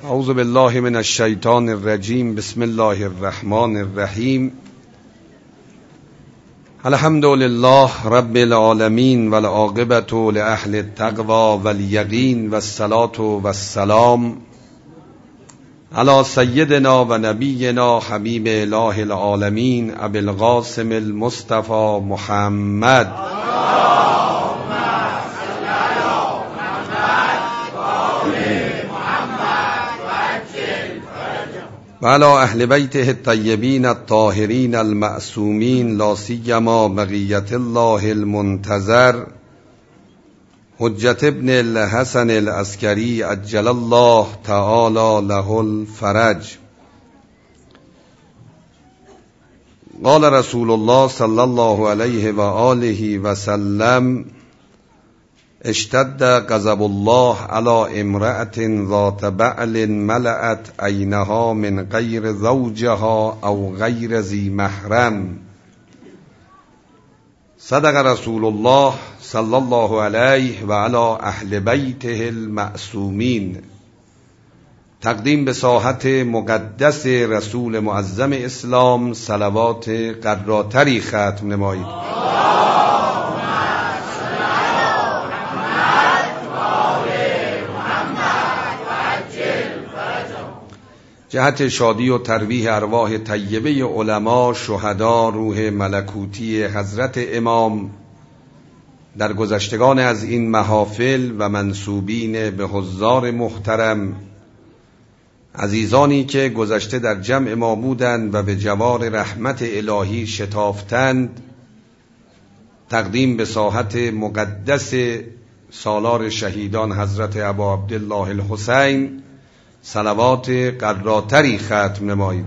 اعوذ بالله من الشیطان الرجیم. بسم الله الرحمن الرحیم. الحمد لله رب العالمین والعاقبة لأهل التقوى والیقین والصلاة والسلام علی سیدنا و نبینا حبیب اله العالمین ابی القاسم المصطفى محمد و علی اهل بیته الطیبین الطاهرین المعصومین لا سیما بقیة الله المنتظر حجت ابن الحسن العسکری عجل الله تعالی له الفرج. قال رسول الله صلی الله علیه و آله و سلم اشتد غضب الله علی امرأة ذات بعل ملأت عینها من غیر زوجها او غیر ذی محرم. صدق رسول الله صلی الله علیه و علی اهل بیته المعصومین. تقدیم به ساحت مقدس رسول معظم اسلام صلوات قراتری ختم نمایید. جهت شادی و ترویح ارواح طیبه علما، شهدا، روح ملکوتی حضرت امام در گذشتگان از این محافل و منسوبین به حضار محترم، عزیزانی که گذشته در جمع ما بودند و به جوار رحمت الهی شتافتند، تقدیم به ساحت مقدس سالار شهیدان حضرت ابا عبدالله الحسین صلوات قراتری ختم نمایید.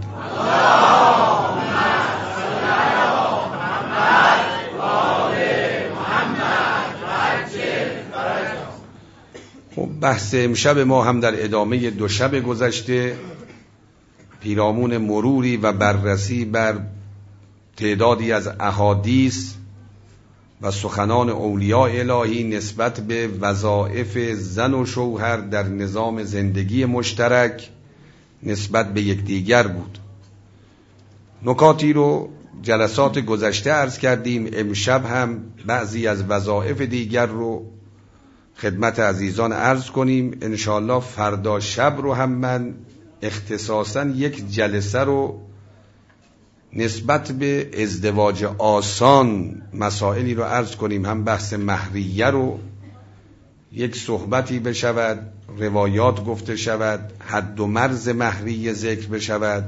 خب بحث امشب ما هم در ادامه دو شب گذشته پیرامون مروری و بررسی بر تعدادی از احادیث و سخنان اولیاء الهی نسبت به وظایف زن و شوهر در نظام زندگی مشترک نسبت به یکدیگر بود. نکاتی رو جلسات گذشته عرض کردیم. امشب هم بعضی از وظایف دیگر رو خدمت عزیزان عرض کنیم. انشاءالله فردا شب رو هم من اختصاصاً یک جلسه رو نسبت به ازدواج آسان مسائلی رو عرض کنیم. هم بحث مهریه رو یک صحبتی بشود، روایات گفته شود، حد و مرز مهریه ذکر بشود،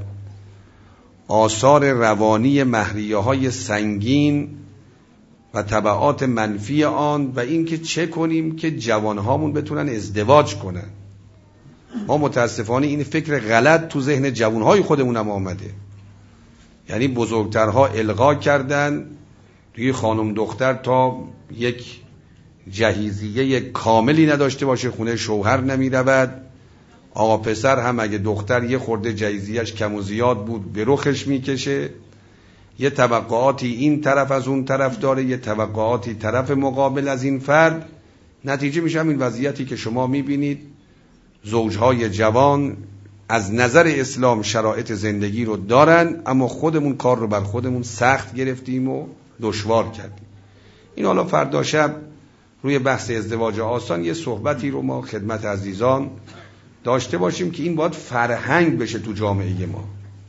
آثار روانی مهریه های سنگین و تبعات منفی آن و اینکه چه کنیم که جوانهامون بتونن ازدواج کنن. ما متاسفانه این فکر غلط تو ذهن جوانهای خودمون هم آمده. یعنی بزرگترها الغا کردن توی خانم دختر تا یک جهیزیه کاملی نداشته باشه خونه شوهر نمی رود. آقا پسر هم اگه دختر یه خورده جهیزیهش کم و زیاد بود به رخش می کشه. یه توقعاتی این طرف از اون طرف داره، یه توقعاتی طرف مقابل از این فرد. نتیجه میشه این وضعیتی که شما می بینید. زوجهای جوان از نظر اسلام شرایط زندگی رو دارن، اما خودمون کار رو بر خودمون سخت گرفتیم و دشوار کردیم. این حالا فردا شب روی بحث ازدواج آسان یه صحبتی رو ما خدمت عزیزان داشته باشیم که این باید فرهنگ بشه تو جامعه ما.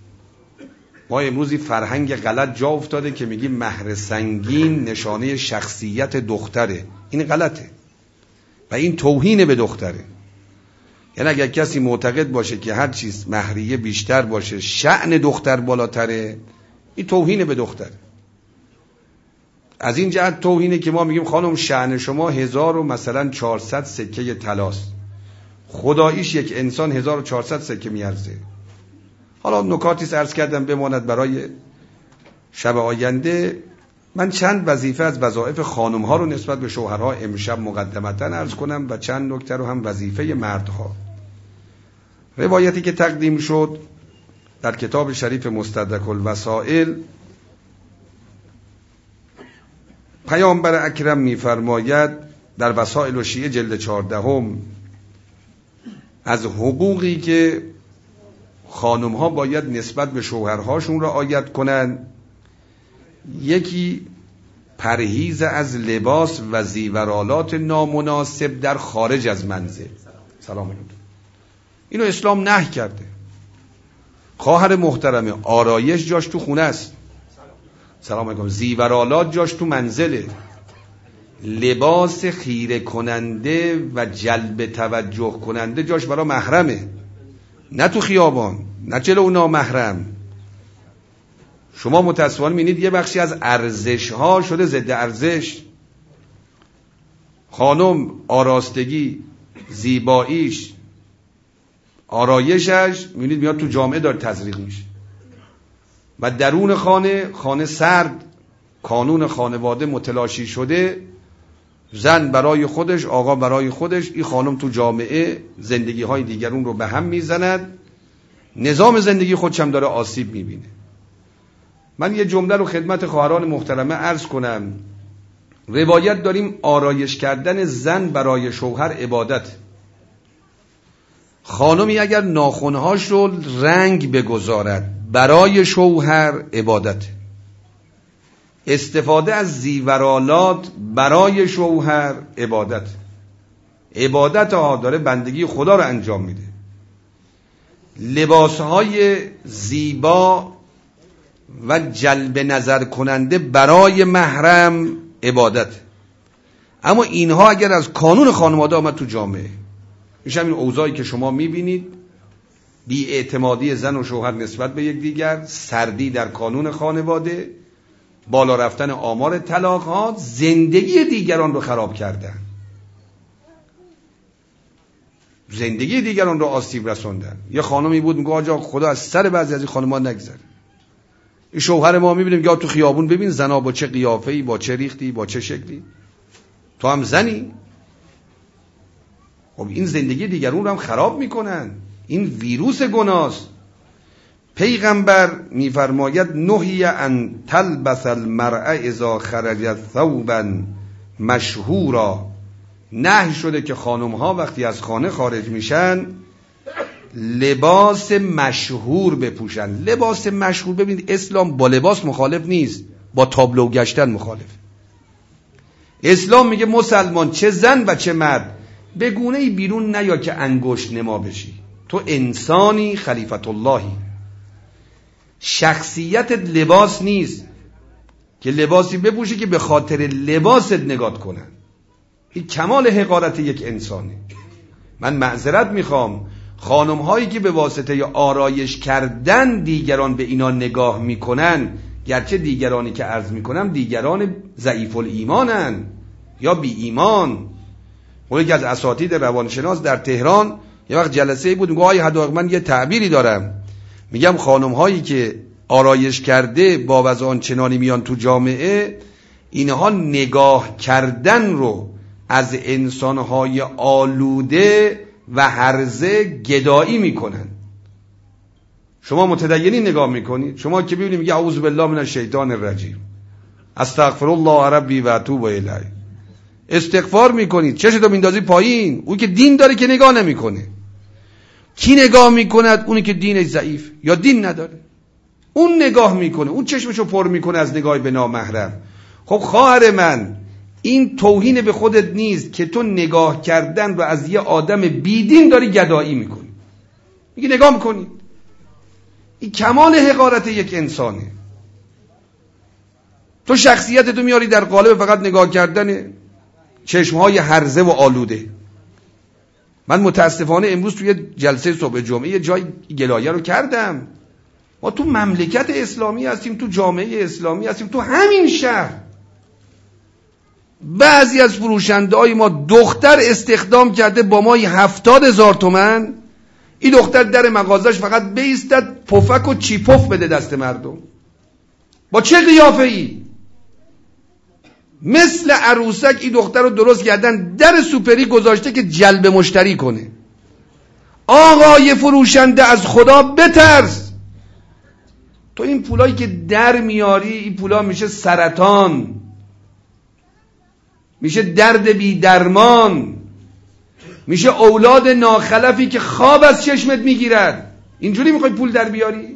ما امروزی فرهنگ غلط جا افتاده که میگیم مهر سنگین نشانه شخصیت دختره. این غلطه و این توهین به دختره. یعنی اگر کسی معتقد باشه که هر چیز مهریه بیشتر باشه شأن دختر بالاتره، این توهین به دختره. از این جهت توهینه که ما میگیم خانم شأن شما 1000 و مثلا 400 سکه طلاست، خداییش یک انسان 1400 سکه میارزه. حالا نکاتی عرض کردم بماند برای شب آینده. من چند وظیفه از وظایف خانم ها رو نسبت به شوهرها امشب مقدمتا عرض کنم و چند نکته رو هم وظیفه مردها. روایتی که تقدیم شد در کتاب شریف مستدرک الوسائل، پیامبر اکرم می‌فرماید در وسائل و شیعه جلد 14 از حقوقی که خانم ها باید نسبت به شوهرهاشون رعایت کنن، یکی پرهیز از لباس و زیورآلات نامناسب در خارج از منزل. سلام علیکم. اینو اسلام نهی کرده. خواهر محترمه، آرایش جاش تو خونه است. سلام علیکم. زیورآلات جاش تو منزله. لباس خیره کننده و جلب توجه کننده جاش برای محرمه، نه تو خیابان، نه جلو نامحرم. شما متاسفانه می‌بینید یه بخشی از ارزش ها شده ضد ارزش. خانم آراستگی، زیباییش، آرایشش می‌بینید میاد تو جامعه داره تزریق میشه و درون خانه سرد، کانون خانواده متلاشی شده. زن برای خودش، آقا برای خودش، این خانم تو جامعه زندگی های دیگرون رو به هم میزند، نظام زندگی خودش هم داره آسیب میبینه. من یه جمله رو خدمت خواهران محترمه عرض کنم. روایت داریم آرایش کردن زن برای شوهر عبادت. خانمی اگر ناخنهاش رو رنگ بگذارد برای شوهر عبادت. استفاده از زیورآلات برای شوهر عبادت. عبادت ها داره بندگی خدا رو انجام میده. لباسهای زیبا و جلب نظر کننده برای محرم عبادت. اما اینها اگر از کانون خانواده آمد تو جامعه، میشه این اوضاعی که شما میبینید، بی‌اعتمادی زن و شوهر نسبت به یکدیگر، سردی در کانون خانواده، بالا رفتن آمار طلاق ها، زندگی دیگران رو خراب کردن، زندگی دیگران رو آسیب رسوندن. یه خانمی بود میگه آجا خدا از سر بعضی از این خانم‌ها نگذره. این شوهر ما میبینیم یا تو خیابون ببین زنا با چه قیافه‌ای، با چه ریختی، با چه شکلی، تو هم زنی. خب این زندگی دیگران رو هم خراب میکنن. این ویروس گناست. پیغمبر میفرماید نهی ان تلبس المرأة اذا خرجت ثوبا مشهورا. نهی شده که خانم ها وقتی از خانه خارج میشن لباس مشهور بپوشن. لباس مشهور، ببینید اسلام با لباس مخالف نیست، با تابلو گشتن مخالف. اسلام میگه مسلمان چه زن و چه مرد به گونه‌ای بیرون نیا که انگشت نما بشی. تو انسانی خلیفت اللهی. شخصیت لباس نیست که لباسی بپوشی که به خاطر لباست نگات کنن. این کمال حقارت یک انسانه. من معذرت میخوام، خانم هایی که به واسطه آرایش کردن دیگران به اینا نگاه میکنن، گرچه دیگرانی که عرض میکنم دیگران ضعیف الایمانن یا بی ایمان. اون یکی از اساتید روانشناس در تهران یه وقت جلسه بود، میگه آقای حداقل من یه تعبیری دارم، میگم خانم هایی که آرایش کرده با وضع آنچنانی میان تو جامعه، اینها نگاه کردن رو از انسانهای آلوده و هرزه گدایی میکنن. شما متدینی نگاه میکنید، شما که ببینید میگه اعوذ بالله من الشیطان الرجیم، استغفر الله ربی و اتوب الیه، استغفار میکنید، چشتو میندازی پایین. اون که دین داره که نگاه نمیکنه. کی نگاه میکند؟ اونی که دینش ضعیف یا دین نداره، اون نگاه میکنه، اون چشمشو پر میکنه از نگاه به نامحرم. خب خواهر من، این توهین به خودت نیست که تو نگاه کردن رو از یه آدم بیدین داری گدایی میکنی؟ میگه نگاه میکنی. این کمال حقارت یک انسانه. تو شخصیتتو میاری در قالب فقط نگاه کردن چشمهای هرزه و آلوده. من متاسفانه امروز توی جلسه صبح جمعه یه جای گلایه رو کردم. ما تو مملکت اسلامی هستیم، تو جامعه اسلامی هستیم، تو همین شهر بعضی از فروشنده های ما دختر استخدام کرده با ما 70,000 تومان. این دختر در مغازش فقط بیستد پفک و چیپف بده دست مردم. با چه قیافه ای؟ مثل عروسک این دختر رو درست کردن، در سوپری گذاشته که جلب مشتری کنه. آقای فروشنده از خدا بترس. تو این پولایی که در میاری، این پولا میشه سرطان، میشه درد بی درمان، میشه اولاد ناخلفی که خواب از چشمت میگیرد. اینجوری میخوای پول در بیاری؟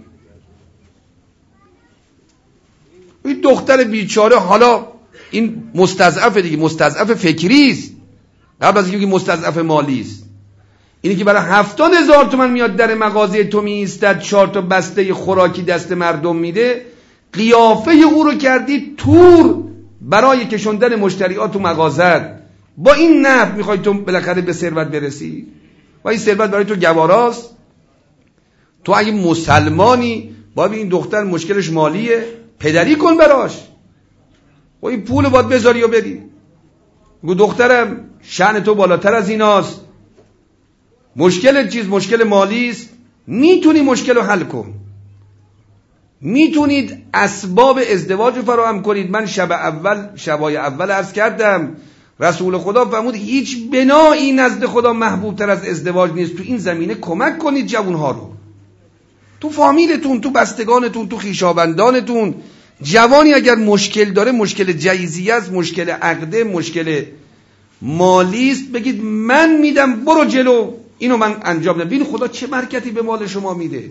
این دختر بیچاره، حالا این مستضعف دیگه، مستضعف فکری است قبل از اینکه مستضعف مالی است. اینی که برای 70,000 تومان میاد در مغازه تو میایستد 4 تا بسته خوراکی دست مردم میده، قیافه او رو کردی تور برای کشوندن مشتریات تو مغازت. با این نحو میخوای تو بالاخره به ثروت برسی؟ و این ثروت برای تو گواراست؟ تو اگه مسلمانی باید این دختر مشکلش مالیه، پدری کن براش. و این پول باید بذاری و بدی. بگو دخترم شأن تو بالاتر از ایناست، مشکل چیز مشکل مالی است، میتونی مشکل رو حل کن، میتونید اسباب ازدواج رو فراهم کنید. من شبای اول عرض کردم رسول خدا فرمود هیچ بنایی نزد خدا محبوب تر از ازدواج نیست. تو این زمینه کمک کنید جوانها رو، تو فامیلتون، تو بستگانتون، تو خویشاوندانتون. جوانی اگر مشکل داره، مشکل جایزی است، مشکل عقده، مشکل مالی است، بگید من میدم، برو جلو، اینو من انجام بدم. ببین خدا چه برکتی به مال شما میده.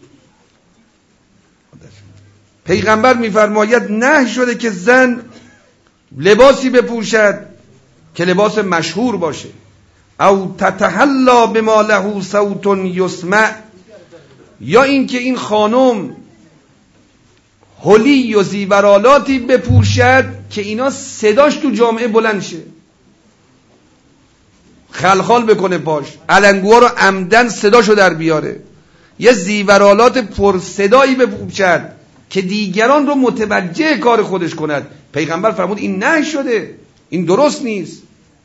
پیغمبر میفرماید نهی شده که زن لباسی بپوشد که لباس مشهور باشه، او تتحلا بما له صوت یسمع، یا اینکه این خانم حلی و زیورالاتی بپوشد که اینا صداش تو جامعه بلند شه، خلخال بکنه پاش، علنگوها رو عمدن صداشو در بیاره. یه زیورالات پر صدایی بپوشد که دیگران رو متوجه کار خودش کند. پیغمبر فرمود این نهی شده، این درست نیست.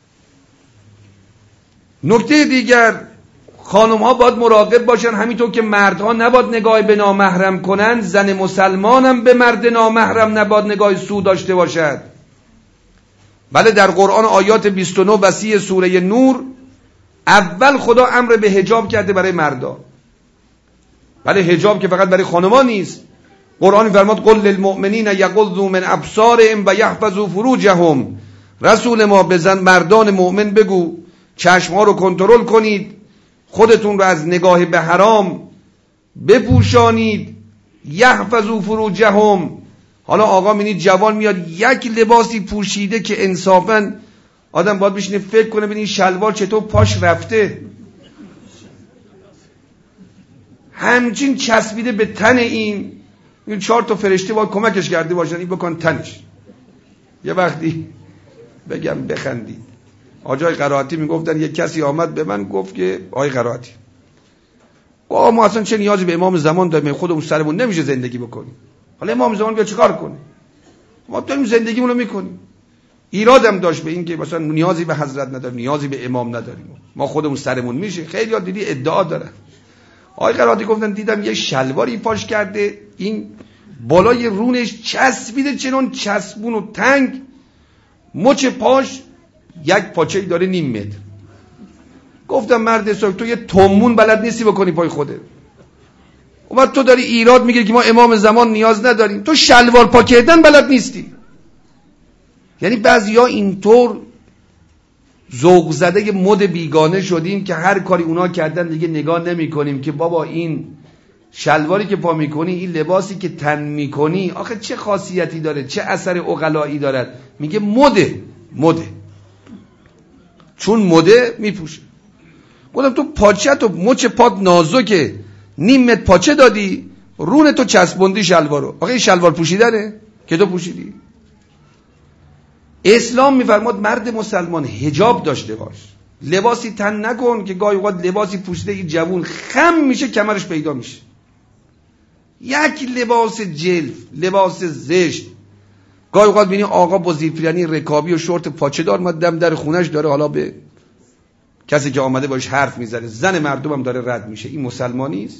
نکته دیگر، خانم ها باید مراقب باشن، همینطور که مردها نباید نگاه به نامحرم کنن، زن مسلمان هم به مرد نامحرم نباید نگاه سو داشته باشد. بله در قرآن آیات 29 بسی سوره نور اول خدا امر به حجاب کرده برای مردا. بله حجاب که فقط برای خانم‌ها نیست. قرآن فرمود قل للمؤمنین یغضوا من ابصارهم و یحفظوا فروجهم. رسول ما به زن مردان مؤمن بگو چشم‌ها رو کنترل کنید، خودتون رو از نگاه به حرام بپوشانید. یحفظوا فروجهم. حالا آقا می‌بینید جوان میاد یک لباسی پوشیده که انصافاً آدم باید بشینه فکر کنه ببین این شلوار چطور پاش رفته، همچین چسبیده به تن این 4 تا فرشته باید کمکش کرده باشن این بکن تنش. یه وقتی بگم بخندید، آجای قرائتی میگفتن یک کسی آمد به من گفت که آقای قرائتی ما اصلا چه نیازی به امام زمان داریم، خودمون سرمون نمیشه زندگی بکنیم، حالا امام زمان بیا چیکار کنه، ما داریم زندگیمون رو میکنیم. ایرادم داشت به این که مثلا نیازی به حضرت نداریم، نیازی به امام نداریم، ما خودمون سرمون میشه. خیلی ها دیدی ادعا دارن. آقای قرائتی گفتن دیدم یه شلواری پاش کرده، این بالای رونش چسبیده چنون چسبون و تنگ، مچ پاش یک پاچه‌ای داره 0.5 متر. گفتم مرد حساب تو یه تومون بلد نیستی بکنی پای خودت، و تو داری ایراد میگیری که ما امام زمان نیاز نداریم، تو شلوار پا کردن بلد نیستی. یعنی بعضیا اینطور ذوق زده مد بیگانه شدیم که هر کاری اونا کردن دیگه نگاه نمی کنیم که بابا این شلواری که پا میکنی، این لباسی که تن میکنی آخه چه خاصیتی داره، چه اثر عقلایی دارد. میگه مده چون مده میپوشه. گفتم تو پاچه تو مچ پات نازکه 0.5 متر پاچه دادی، رون تو چسبوندی شلوارو، آخه این شلوار پوشیدنه که تو پوشیدی؟ اسلام میفرماد مرد مسلمان حجاب داشته باش، لباسی تن نکن که گاهی اوقات لباسی پوشیده این جوون خم میشه کمرش پیدا میشه. یک لباس جلف، لباس زشت. گاهی اوقات ببینی آقا با زیرپیرنی رکابی و شورت پاچه دار ما دم در خونش داره، حالا به کسی که آمده باش حرف میزنه، زن مردمم داره رد میشه. این مسلمانی است؟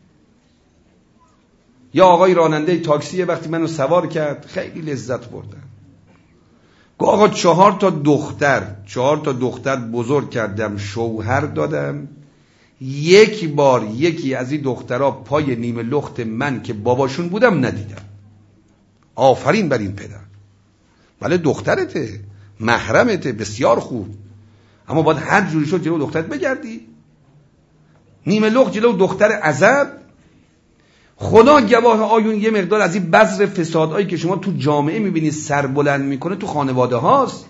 یا آقای راننده تاکسی وقتی منو سوار کرد خیلی لذت بردم، گفت آقا 4 تا دختر بزرگ کردم، شوهر دادم، یک بار یکی از این دخترها پای نیمه لخت من که باباشون بودم ندیدم. آفرین بر این پدر. بله دخترته، محرمته، بسیار خوب، اما باید هر جوری شد جلو دخترت بگردی. نیمه لخت جلو دختر عزب. خدا گواه آیون یه مقدار از این بذر فسادهایی که شما تو جامعه میبینید سربلند میکنه تو خانواده هاست.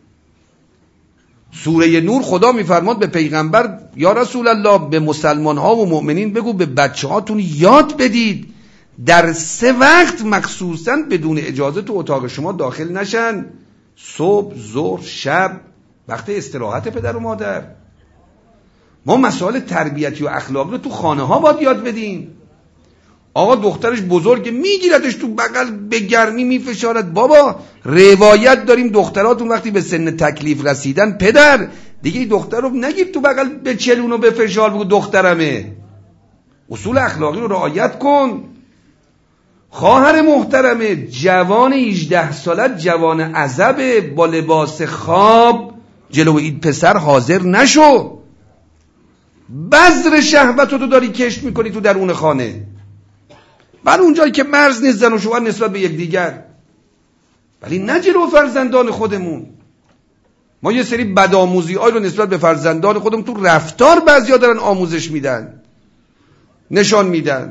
سوره نور خدا میفرماد به پیغمبر یا رسول الله به مسلمان ها و مؤمنین بگو به بچه هاتون یاد بدید در 3 وقت مخصوصا بدون اجازه تو اتاق شما داخل نشن. صبح، ظهر، شب، وقت استراحت پدر و مادر. ما مسائل تربیتی و اخلاقی رو تو خانه ها باید یاد بدیم. آقا دخترش بزرگه میگیردش تو بغل به گرمی میفشارد. بابا روایت داریم دختراتون وقتی به سن تکلیف رسیدن پدر دیگه دختر رو نگیر تو بغل به چلون و به فشار بگو دخترمه. اصول اخلاقی رو رعایت کن. خواهر محترمه جوان 18 ساله جوان عزبه با لباس خواب جلو این پسر حاضر نشو. بذر شهوت رو داری کشت میکنی تو درون خانه. بله اونجایی که مرز نیست زن و شوهر نسبت به یکدیگر، ولی نه جلو فرزندان خودمون. ما یه سری بدآموزی های رو نسبت به فرزندان خودمون تو رفتار بعضیا دارن آموزش میدن، نشان میدن.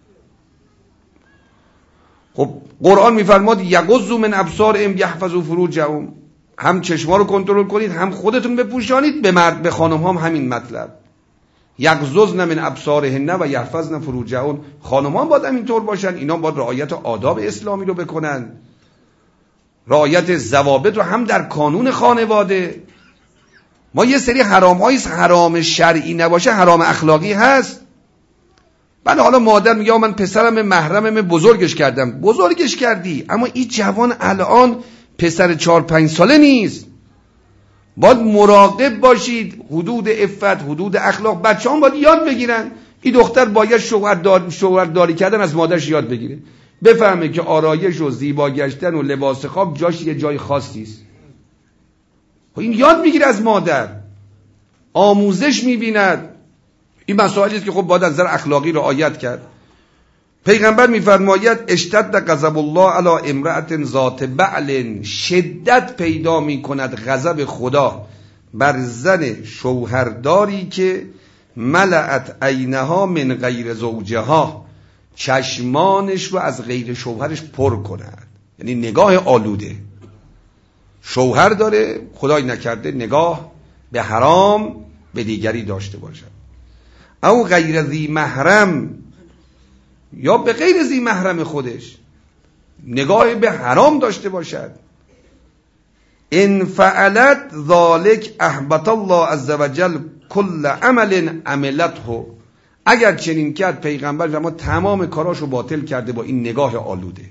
خب قرآن میفرماد یغضوا من ابصارهم یحفظوا فروجهم. هم چشما رو کنترل کنید هم خودتون بپوشانید. به خانم هم همین مطلب. یغضضن من ابصارهن و یحفظن فروجهن. خانمان باید همینطور باشن. اینا باید رعایت آداب اسلامی رو بکنن، رعایت ضوابط رو هم در کانون خانواده. ما یه سری حرام‌هایی حرام شرعی نباشه حرام اخلاقی هست. بله حالا مادر میگه من پسرم محرمم بزرگش کردم. بزرگش کردی اما این جوان الان پسر 4-5 ساله نیست. باید مراقب باشید. حدود عفت، حدود اخلاق بچه‌ها باید یاد بگیرن. این دختر باید شوهرداری کردن از مادرش یاد بگیره. بفهمه که آرایش و زیبا گشتن و لباس خواب جاش یه جای خاصی است. این یاد میگیره از مادر. آموزش میبیند. این مسائلی است که خب باید از نظر اخلاقی رعایت کرد. پیغمبر میفرماید اشتد غضب الله علی امرأة ذات بعل. شدت پیدا میکند غضب خدا بر زن شوهرداری که ملأت عینها من غیر زوجها، چشمانش رو از غیر شوهرش پر کند. یعنی نگاه آلوده. شوهر داره خدای نکرده نگاه به حرام به دیگری داشته باشد. او غیر ذی محرم، یا به غیر ذی محرم خودش نگاه به حرام داشته باشد. ان فعلت ذلك احبط الله عز وجل كل عمل عملته. اگر چنین کرد پیغمبر اما تمام کاراشو باطل کرده با این نگاه آلوده.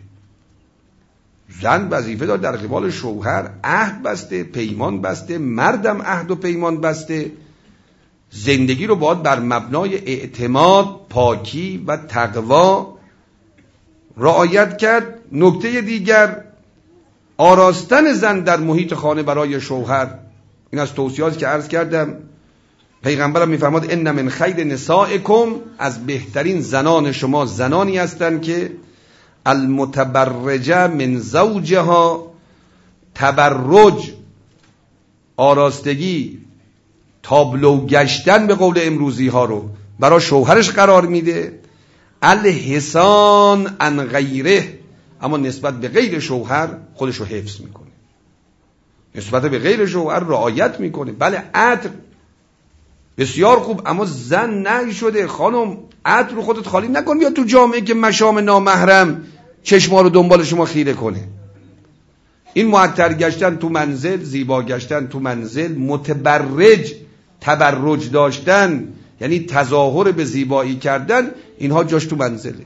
زن وظیفه داره در قبال شوهر عهد بسته، پیمان بسته، مردم عهد و پیمان بسته. زندگی رو باید بر مبنای اعتماد، پاکی و تقوا رعایت کرد. نکته دیگر آراستن زن در محیط خانه برای شوهر. این از توصیاتی که عرض کردم. پیغمبرم میفرماد ان من خیر نسائکم، از بهترین زنان شما زنانی هستند که المتبرجه من زوجها، تبرج آراستگی تابلو گشتن به قول امروزی ها رو برای شوهرش قرار میده. الحسان عن غیره، اما نسبت به غیر شوهر خودش رو حفظ میکنه، نسبت به غیر شوهر رعایت میکنه. بله عطر بسیار خوب، اما زن نهی شده خانم عطر رو خودت خالی نکن بیا تو جامعه که مشام نامحرم چشما رو دنبال شما خیره کنه. این معطر گشتن تو منزل، زیبا گشتن تو منزل، متبرج تبرج داشتن یعنی تظاهر به زیبایی کردن، اینها جاش تو منزله.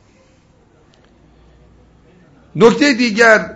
نکته دیگر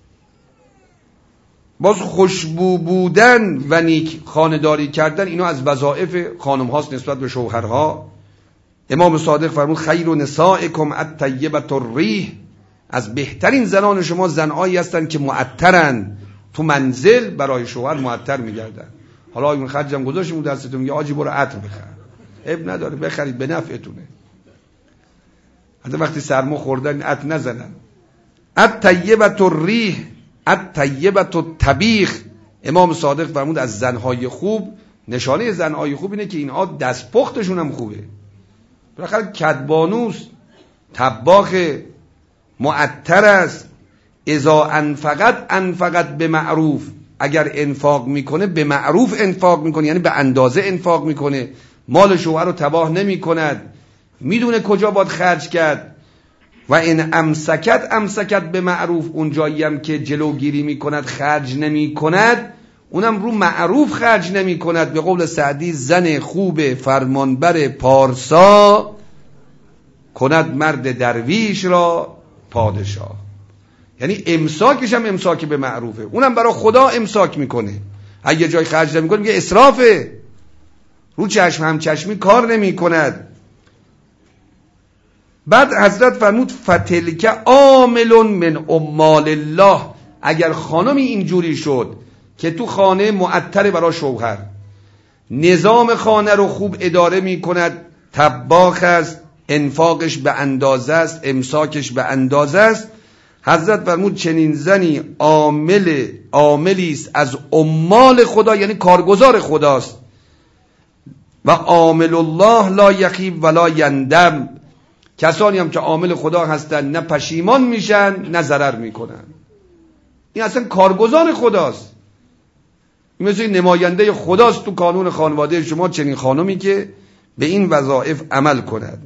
باز خوشبو بودن و نیک خانه‌داری کردن، اینا از وظایف خانم هاست نسبت به شوهرها. امام صادق فرمود خیر نسائکم الطیبة الریح، از بهترین زنان شما زنهایی هستند که معطرن، تو منزل برای شوهر معطر میگردن. حالا این خرجم گذاشتیم دستتون، میگه آجی برو عطر بخر، عیب نداره بخرید به نفعتونه، حتی وقتی سرما خوردن عطر نزنن. الطیبة الریح الطیبة الطبیخ، امام صادق فرمود از زنهای خوب، نشانه زنهای خوب اینه که اینها دستپختشون هم خوبه. بالاخره کدبانوس، طباخ، معطر است. اذا انفقت به معروف، اگر انفاق میکنه به معروف انفاق میکنه، یعنی به اندازه انفاق میکنه، مال شوهر رو تباه نمی کند، میدونه کجا باید خرج کرد. و این امسکت به معروف، اون جایی هم که جلوگیری میکند خرج نمی کند، اونم رو معروف خرج نمی کند. به قول سعدی زن خوب فرمانبر پارسا، کند مرد درویش را پادشاه. یعنی امساکش هم امساک به معروفه، اونم برای خدا امساک میکنه. اگه جای خرج نمیکنه میگه اسرافه، رو چشم هم چشمی کار نمی کند. بعد حضرت فرمود فتلک عامل من عمال الله، اگر خانمی اینجوری شد که تو خانه معطر برای شوهر، نظام خانه رو خوب اداره می کند، طباخ است، انفاقش به اندازه است، امساکش به اندازه است، حضرت فرمود چنین زنی عاملی است از عمال خدا، یعنی کارگزار خداست. و عامل الله لا یخیب ولا یندم، کسانی هم که عامل خدا هستن نه پشیمان میشن نه ضرر میکنن. این اصلا کارگزار خداست، این مثل نماینده خداست تو کانون خانواده شما، چنین خانمی که به این وظایف عمل کند.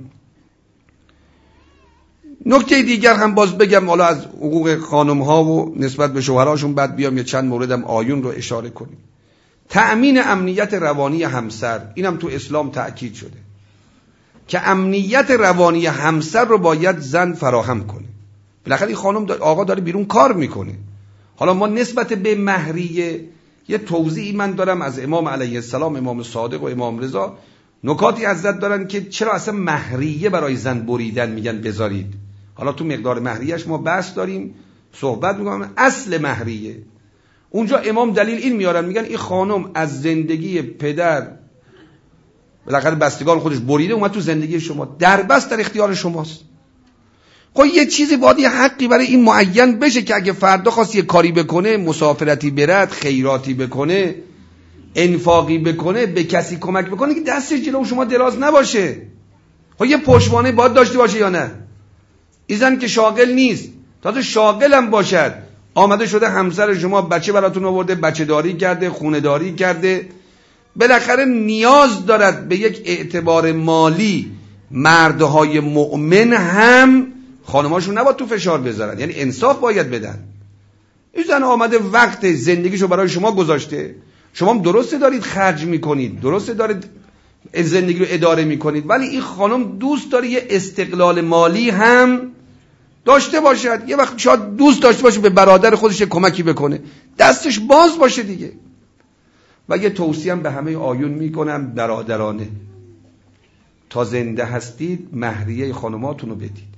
نکته دیگر هم باز بگم، حالا از حقوق خانم ها و نسبت به شوهراشون بعد بیام یه چند موردم آیون رو اشاره کنیم. تأمین امنیت روانی همسر، اینم تو اسلام تأکید شده که امنیت روانی همسر رو باید زن فراهم کنه. بالاخره این خانم آقا داره بیرون کار میکنه. حالا ما نسبت به مهریه یه توضیحی من دارم از امام علیه السلام، امام صادق و امام رضا، نکاتی حضرت دارن که چرا اصلا مهریه برای زن بریدن میگن بذارید. حالا تو مقدار مهریهش ما بحث داریم، صحبت میکنم. اصل مهریه اونجا امام دلیل این میارن، میگن این خانم از زندگی پدر بالاخره بستگان خودش بریده اومد تو زندگی شما، دربست در اختیار شماست. خب یه چیزی باید یه حقی برای این معین بشه که اگه فردا خواست یه کاری بکنه، مسافرتی برد، خیراتی بکنه، انفاقی بکنه، به کسی کمک بکنه، که دستش جلو شما دراز نباشه. خب یه پشتوانه باید داشته باشه یا نه؟ این زن که شاغل نیست، تازه شاغل هم باشد، آمده شده همسر شما بچه براتون آورده، بچه داری کرده، خونه داری کرده، بالاخره نیاز دارد به یک اعتبار مالی. مردهای مؤمن هم خانماشون نباید تو فشار بذارن، یعنی انصاف باید بدن. این زن آمده وقت زندگیشو برای شما گذاشته، شما هم درسته دارید خرج میکنید، درسته دارید زندگی رو اداره میکنید، ولی این خانم دوست داره یه استقلال مالی هم داشته باشد. یه وقت شاید دوست داشته باشه به برادر خودش کمکی بکنه، دستش باز باشه دیگه. و یه توصیه هم به همه آیون میکنم برادرانه، تا زنده هستید مهریه خانماتون رو بدید.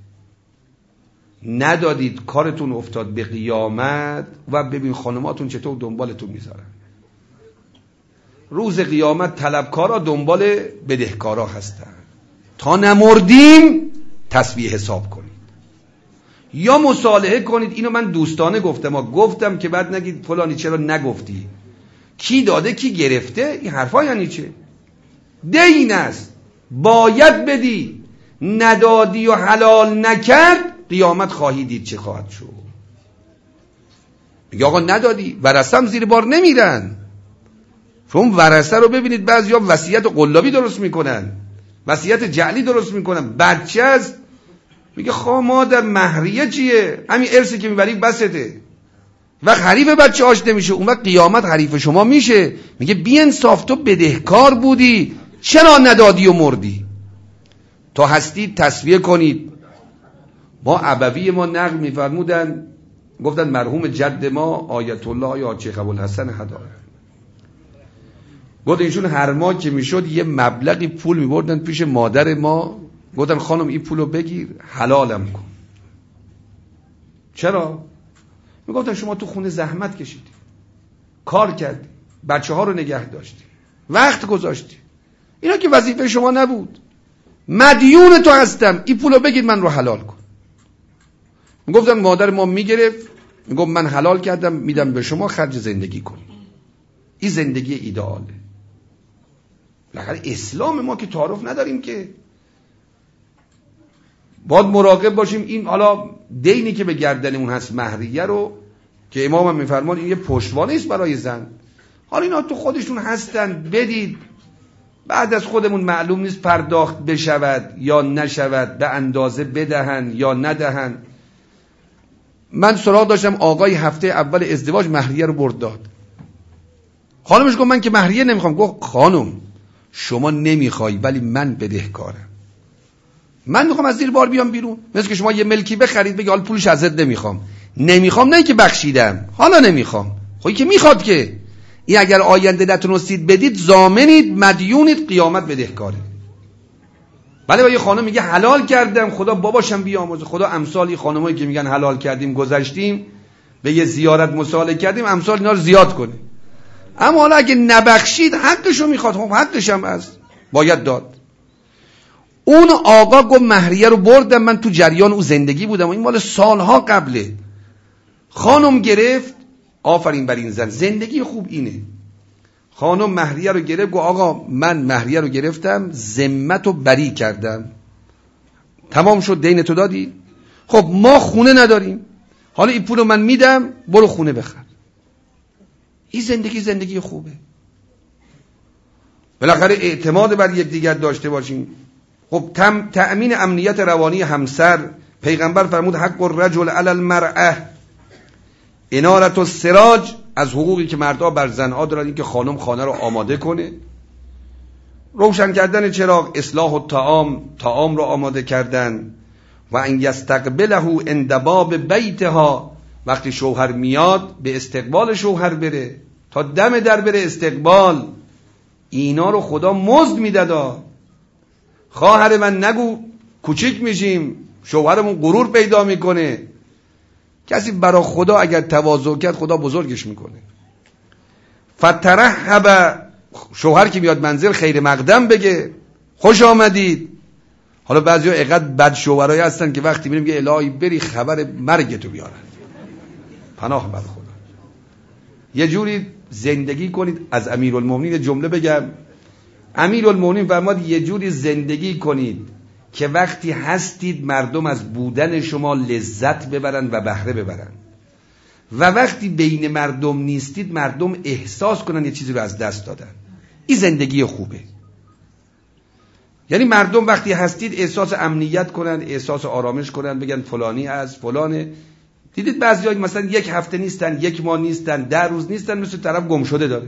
ندادید کارتون افتاد به قیامت و ببین خانماتون چطور دنبالتون میذارن. روز قیامت طلبکارا دنبال بدهکارا هستن. تا نمردیم تسبیح حساب کنید یا مصالحه کنید. اینو من دوستانه گفتم که بعد نگید فلانی چرا نگفتی، کی داده کی گرفته، این حرفا یعنی چه؟ دین است، باید بدی. ندادی و حلال نکرد، قیامت خواهی دید چه خواهد شد. میگه آقا ندادی، ورثه هم زیر بار نمیرن. چون ورثه رو ببینید بعضیا وصیت قلابی درست میکنن، وصیت جعلی درست میکنن. بچه است میگه خواه مادر مهریه چیه، همین ارثی که میبری بسته. وقت حریف بچه هاش نمیشه، اون وقت قیامت حریف شما میشه. میگه بی انصاف، تو بدهکار بودی، چرا ندادی و مردی؟ تا هستید تصفیه کنید. ما ابوی ما نقل میفرمودن، گفتن مرحوم جد ما آیت الله یا شیخ ابوالحسن هدایت، گفت ایشون هر ماه که میشد یه مبلغی پول میبردن پیش مادر ما، گفتن خانم این پولو بگیر حلالم کن. چرا؟ میگفتن شما تو خونه زحمت کشیدی، کار کردی، بچه ها رو نگه داشتی، وقت گذاشتی، اینا که وظیفه شما نبود. مدیون تو هستم، این پولو بگیر من رو حلال کن. میگفتن مادر ما میگرفت، میگفت من حلال کردم میدم به شما خرج زندگی کن. این زندگی ایدئاله. بالاخره اسلام ما که تعارف نداریم که، باید مراقب باشیم. این حالا دینی که به گردنمون هست مهریه رو که امام هم میفرمان این یه پشتوانه است برای زن، حالا اینا تو خودشون هستن بدید، بعد از خودمون معلوم نیست پرداخت بشود یا نشود، به اندازه بدهن یا ندهن. من سراغ داشتم آقای هفته اول ازدواج مهریه رو برد داد. خانمش گفت من که مهریه نمیخوام. گفت خانم شما نمیخوای ولی من بدهکارم، من میخوام از زیر بار بیام بیرون. مثل که شما یه ملکی بخرید بگی حالا پولش ازت نمیخوام. نمیخوام نه که بخشیدم، حالا نمیخوام. خب که میخواد که این اگر آینده نتونستید بدید ضامنید، مدیونید، قیامت بدهکارید. بله با یه خانم میگه حلال کردم، خدا باباشم بیامرزه. خدا امثالی خانمایی که میگن حلال کردیم گذشتیم به یه زیارت مصالحه کردیم، امثال اینا رو زیاد کنه. اما حالا اگه نبخشید حقشو میخواد، خب حقش هم هست باید داد. اون آقا گفت مهریه رو بردم، من تو جریان او زندگی بودم و این مال سالها قبله. خانم گرفت، آفرین بر این زن، زندگی خوب اینه. خانم مهریه رو گرفت، گفت آقا من مهریه رو گرفتم، ذمت رو بری کردم، تمام شد، دین تو دادی؟ خب ما خونه نداریم، حالا این پول رو من میدم، برو خونه بخر. این زندگی خوبه. بالاخره اعتماد بر یکدیگر داشته باشیم. خب تأمین امنیت روانی همسر، پیغمبر فرمود حق الرجل علی المرأة انارت السراج، از حقوقی که مردها بر زنها دارن این که خانم خانه رو آماده کنه، روشن کردن چراغ، اصلاح الطعام، طعام رو آماده کردن، و ان یستقبله عند باب بیتها، وقتی شوهر میاد به استقبال شوهر بره، تا دم در بره استقبال. اینا رو خدا مزد میدادا. خواهر من نگو کوچیک میشیم، شوهرمون غرور پیدا میکنه. کسی برای خدا اگر تواضع کرد خدا بزرگش میکنه. فترحب، شوهر که میاد منزل خیر مقدم بگه، خوش آمدید. حالا بعضیا اینقدر بد شوهرایی هستن که وقتی میریم که الهی بری خبر مرگتو بیارن، پناه بر خدا. یه جوری زندگی کنید. از امیرالمومنین جمله بگم، امیرالمومنین فرمود یه جوری زندگی کنید که وقتی هستید مردم از بودن شما لذت ببرن و بهره ببرن، و وقتی بین مردم نیستید مردم احساس کنن یه چیزی رو از دست دادن. این زندگی خوبه. یعنی مردم وقتی هستید احساس امنیت کنن، احساس آرامش کنن، بگن فلانی از فلانه. دیدید بعضی ها مثلا یک هفته نیستن، یک ماه نیستن، 10 روز نیستن، مثل طرف گم شده داره.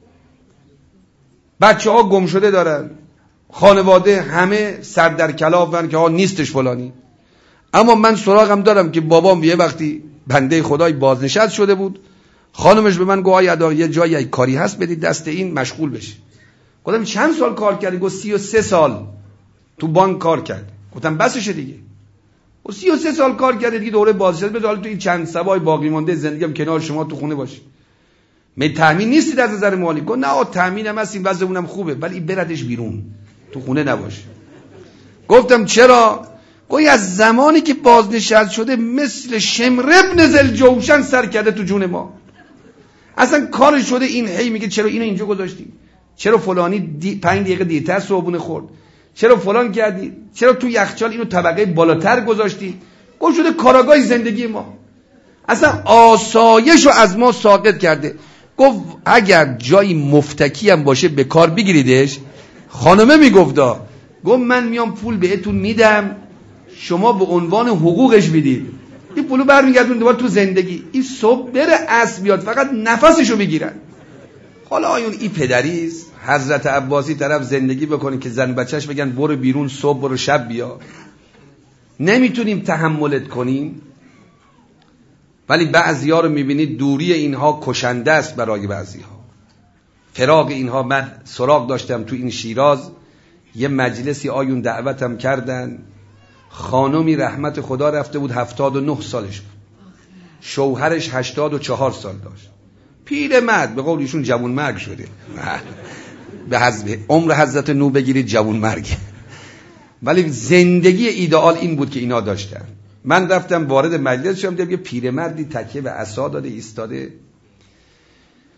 بچه ها گم شده دارن، خانواده همه سر در کلافن که ها نیستش فلانی. اما من سراغم دارم که بابام یه وقتی بنده خدای بازنشست شده بود، خانمش به من گفت ادا یه جایی کاری هست بدید دست این مشغول بشه. گفتم چند سال کار کردی؟ گفت 33 سال تو بانک کار کرد. گفتم بسشه دیگه. و 33 سال کار کرده دیگه، دوره بازنشست بده، حالا تو این چند سبای باقی مونده زندگیم کنار شما تو خونه باشی. می تامین نیستید از نظر مالی؟ گفت نه تامینم هستیم، وضعمونم خوبه، ولی بردش بیرون، تو خونه نباشه. گفتم چرا؟ گویا از زمانی که بازنشست شده مثل شمر ابن ذوالجوشن سر کرده تو جون ما. اصلا کارش شده این، هی میگه چرا اینو اینجا گذاشتی، چرا فلانی 5 دقیقه دیرتر صبحونه خورد، چرا فلان کردی، چرا تو یخچال اینو طبقه بالاتر گذاشتی. گفت شده کاراگاه زندگی ما، اصلا آسایشو از ما ساقط کرده. گفت اگر جایی مفتکی هم باشه به کار بگیریدش. خانمه میگفتا، گفت من میام پول بهتون میدم، شما به عنوان حقوقش بدید، این پولو برمیگردون دوباره تو زندگی. این صبح بره عصر بیاد فقط نفسشو بگیرن. حالا آیون این پدریست؟ حضرت عباسی طرف زندگی بکنه که زن بچهش بگن برو بیرون صبح برو شب بیا. نمیتونیم تحملت کنیم. ولی بعضی ها رو میبینید دوری اینها کشنده است برای بعضی ها. فراق اینها. من سراغ داشتم تو این شیراز یه مجلسی آیون دعوتم کردن، خانمی رحمت خدا رفته بود 79 سالش بود، شوهرش 84 سال داشت، پیرمرد، به قول ایشون جوون مرگ شده. به حسب عمر حضرت نوح بگیرید جوون مرگ. ولی زندگی ایدئال این بود که اینا داشتن. من رفتم وارد مجلس شدم، دیدم یه پیرمردی تکیه به عصا داده ایستاده.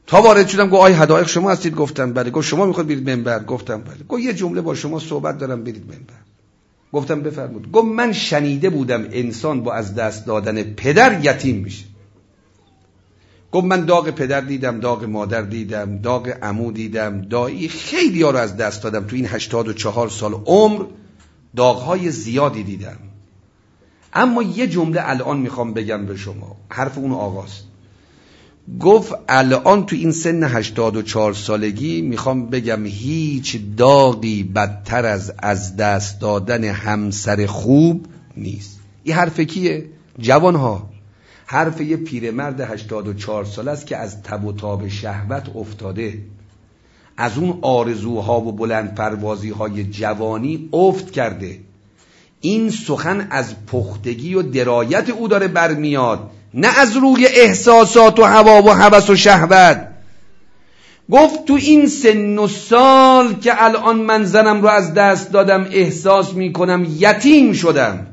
تا وارد شدم گفت آی حدائق شما هستید؟ گفتم بله. گفت شما میخواید برید منبر؟ گفتم بله. گفت یه جمله با شما صحبت دارم، برید منبر. گفتم بفرمایید. گفت من شنیده بودم انسان با از دست دادن پدر یتیم میشه. گفت من داغ پدر دیدم، داغ مادر دیدم، داغ عمو دیدم، دایی، خیلی ها رو از دست دادم تو این 84 سال عمر، داغهای زیادی دیدم. اما یه جمله الان میخوام بگم به شما، حرف اون آقاست. گفت الان تو این سن 84 سالگی میخوام بگم هیچ داغی بدتر از دست دادن همسر خوب نیست. این حرف کیه؟ جوانها. حرف یه پیرمرد 84 ساله است که از تب و تاب شهوت افتاده، از اون آرزوها و بلند پروازی های جوانی افت کرده. این سخن از پختگی و درایت او داره برمیاد، نه از روی احساسات و هوا و هوس و شهوت. گفت تو این سن و سال که الان من زنم رو از دست دادم احساس میکنم یتیم شدم.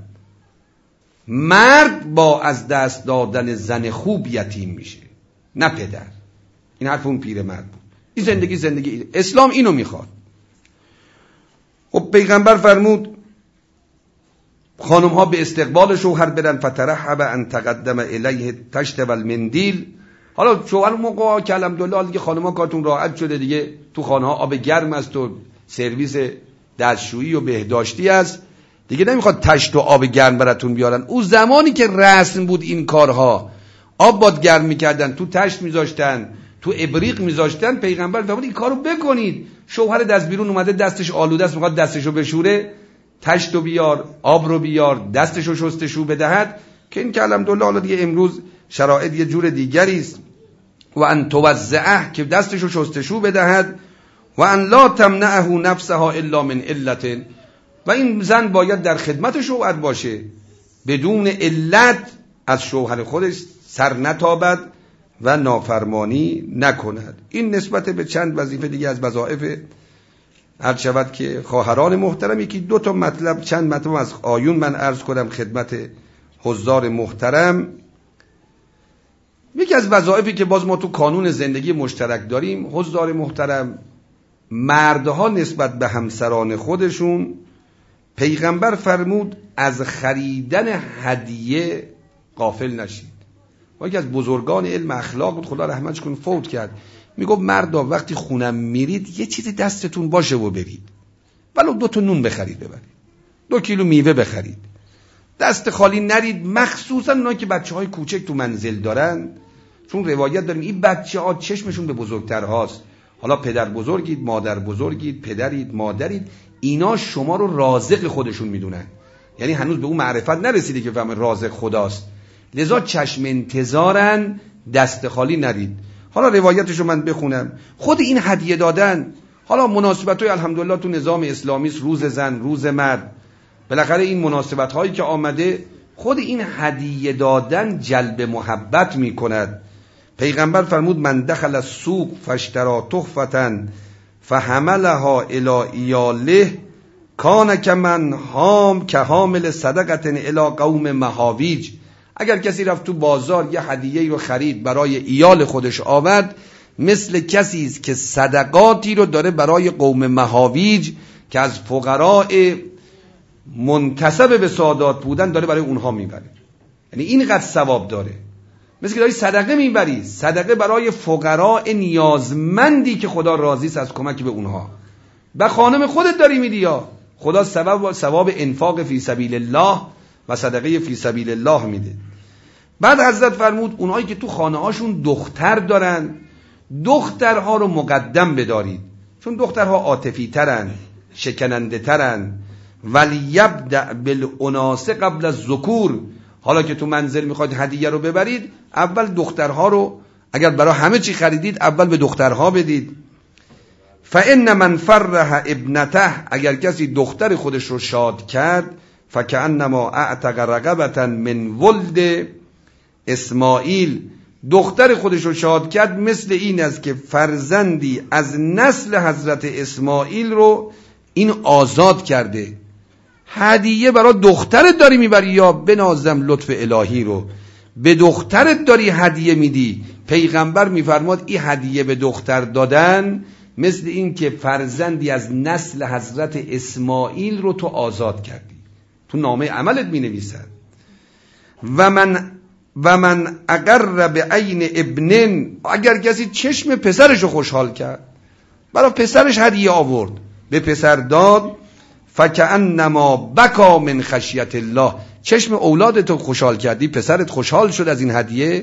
مرد با از دست دادن زن خوب یتیم میشه، نه پدر. این حرف اون پیرمرد بود. این زندگی اسلام اینو میخواد. خب پیغمبر فرمود خانم ها به استقبال شوهر برن، فترحب ان تقدم الیه تشت و المندیل. حالا شوهر موقع که الحمدلله دیگه خانم ها کارتون راحت شده دیگه، تو خانه ها آب گرم است و سرویس دستشویی و بهداشتی است دیگه، نمیخواد تشت و آب گرم براتون بیارن. او زمانی که رسم بود این کارها، آب باد گرم میکردن، تو تشت میذاشتن، تو ابریق میذاشتن. پیغمبر فرمود این کارو بکنید. شوهر دست بیرون اومده، دستش آلوده است، میخواد دستشو بشوره، تشت رو بیار، آب رو بیار، دستشو شستشو بدهد. که این که الحمدلله حالا دیگه امروز شرایط یه جور دیگری است. و ان توزعه، که دستشو شستشو بدهد. و ان لا تمنعه نفسها الا من علت، و این زن باید در خدمت شوهر باشه، بدون علت از شوهر خودش سر نتابد و نافرمانی نکند. این نسبت به چند وظیفه دیگه از وظایف عرض شود که خواهران محترم. یکی دو تا مطلب، چند مطلب از آیون من عرض کنم خدمت حضار محترم. یکی از وظایفی که باز ما تو کانون زندگی مشترک داریم، حضار محترم، مردها نسبت به همسران خودشون، پیغمبر فرمود از خریدن هدیه غافل نشید. یکی از بزرگان علم اخلاق بود، خدا رحمتش کنه، فوت کرد. میگفت مردا وقتی خونم میرید یه چیزی دستتون باشه و برید، ولو 2 تا نون بخرید ببرید، 2 کیلو میوه بخرید، دست خالی نرید. مخصوصا اونایی که بچه‌های کوچک تو منزل دارن، چون روایت داریم این بچه‌ها چشمشون به بزرگترهاست. حالا پدر بزرگید، مادر بزرگید، پدرید، مادرید، اینا شما رو رازق خودشون میدونن، یعنی هنوز به اون معرفت نرسیده که فهم رازق خداست، لذا چشم انتظارن، دست خالی نرید. حالا روایتشو من بخونم. خود این هدیه دادن، حالا مناسبت‌های الحمدلله تو نظام اسلامی، روز زن، روز مرد، بالاخره این مناسبت‌هایی که آمده، خود این هدیه دادن جلب محبت میکند. پیغمبر فرمود من دخل السوق فاشترى تحفة فحملها الی ایاله کان کمن که حامل صدقه الی قوم مهاویج. اگر کسی رفت تو بازار یه هدیه‌ای رو خرید برای ایال خودش آورد، مثل کسی است که صدقاتی رو داره برای قوم مهاویج که از فقراء منتسب به سادات بودن داره برای اونها میبره. یعنی اینقدر ثواب داره، مثل که داری صدقه میبری، صدقه برای فقراء نیازمندی که خدا راضی است از کمک به اونها. به خانم خودت داری میدی، یا خدا ثواب انفاق فی سبیل الله و صدقه فی سبیل الله میده. بعد حضرت فرمود اونهایی که تو خانه هاشون دختر دارن، دخترها رو مقدم بدارید، چون دخترها عاطفی ترن، شکننده ترن. ولیبدأ بالاناث قبل الذکور. حالا که تو منزل میخواید هدیه رو ببرید، اول دخترها رو، اگر برای همه چی خریدید اول به دخترها بدید. فان من فرح ابنته، اگر کسی دختر خودش رو شاد کرد، فکأنما اعتق رقبة من ولد اسماعیل، دختر خودش رو شاد کرد مثل این است که فرزندی از نسل حضرت اسماعیل رو این آزاد کرده. هدیه برای دخترت داری میبری، یا بنازم لطف الهی رو به دخترت داری هدیه میدی. پیغمبر میفرماد این هدیه به دختر دادن مثل این که فرزندی از نسل حضرت اسماعیل رو تو آزاد کردی. تو نامه عملت مینویسد و من اقر به عین ابنن، اگر کسی چشم پسرش رو خوشحال کرد، برای پسرش هدیه آورد، به پسر داد، فکأنما بکا من خشیت الله، چشم اولادت رو خوشحال کردی، پسرت خوشحال شد از این هدیه،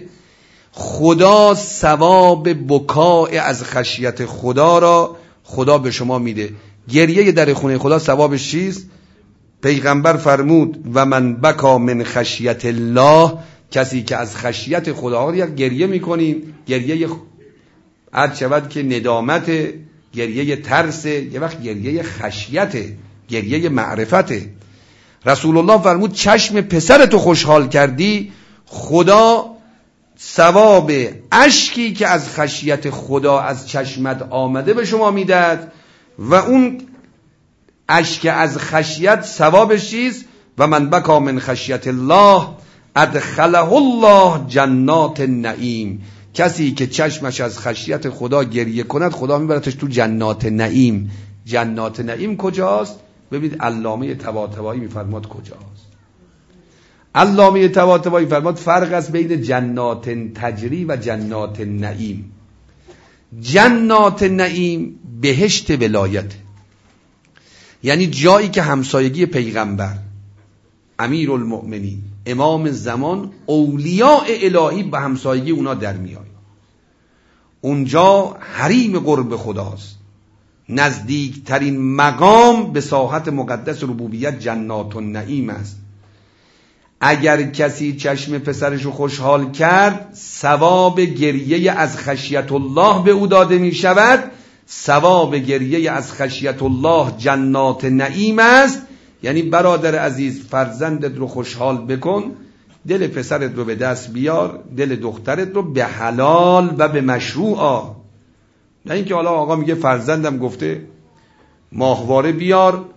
خدا ثواب بکای از خشیت خدا را خدا به شما میده. گریه در خونه خدا ثوابش چیست؟ پیغمبر فرمود و من بکا من خشیت الله، کسی که از خشیت خدا را گریه میکنین، گریه عرض شود که ندامت، گریه ترس، یه وقت گریه خشیت، گریه معرفت. رسول الله فرمود چشم پسرتو خوشحال کردی، خدا ثواب اشکی که از خشیت خدا از چشمت آمده به شما میداد و اون اشک از خشیت ثوابش چیست؟ و من بکا من خشیت الله ادخله الله جنات النعیم، کسی که چشمش از خشیت خدا گریه کند خدا میبرتش تو جنات نعیم. جنات نعیم کجاست؟ ببینید علامه طباطبایی میفرماد کجاست. علامه طباطبایی فرماد فرق است بین جنات تجری و جنات نعیم. جنات نعیم بهشت ولایت، یعنی جایی که همسایگی پیغمبر، امیرالمؤمنین، امام زمان، اولیاء الهی به همسایگی اونا در میاد. اونجا حریم قرب خداست، نزدیکترین مقام به ساحت مقدس ربوبیت جنات النعیم است. اگر کسی چشم پسرشو خوشحال کرد ثواب گریه از خشیت الله به او داده می شود. ثواب گریه از خشیت الله جنات نعیم است. یعنی برادر عزیز فرزندت رو خوشحال بکن، دل پسرت رو به دست بیار، دل دخترت رو به حلال و به مشروع. نه اینکه حالا آقا میگه فرزندم گفته ماهواره بیار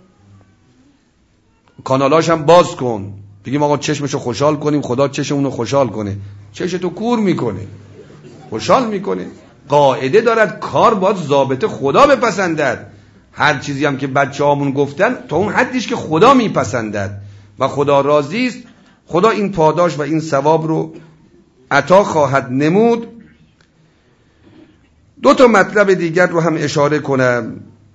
کانالاش هم باز کن، بگیم آقا چشمشو خوشحال کنیم، خدا چشمونو خوشحال کنه. چشتو کور میکنه، خوشحال میکنه. قاعده دارد کار باید ضابط خدا بپسندد. هر چیزی هم که بچه هامون گفتن تا اون حدیش که خدا میپسندد و خدا راضی است، خدا این پاداش و این ثواب رو عطا خواهد نمود. دو تا مطلب دیگر رو هم اشاره کنم.